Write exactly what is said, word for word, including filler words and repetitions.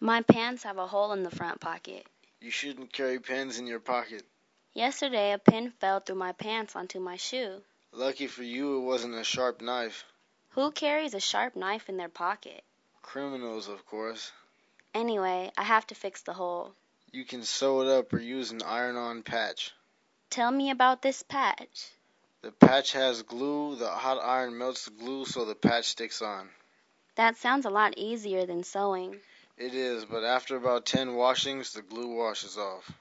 My pants have a hole in the front pocket. You shouldn't carry pens in your pocket. Yesterday, a pin fell through my pants onto my shoe. Lucky for you, it wasn't a sharp knife. Who carries a sharp knife in their pocket? Criminals, of course. Anyway, I have to fix the hole. You can sew it up or use an iron-on patch. Tell me about this patch. The patch has glue. The hot iron melts the glue so the patch sticks on. That sounds a lot easier than sewing. It is, but after about ten washings, the glue washes off.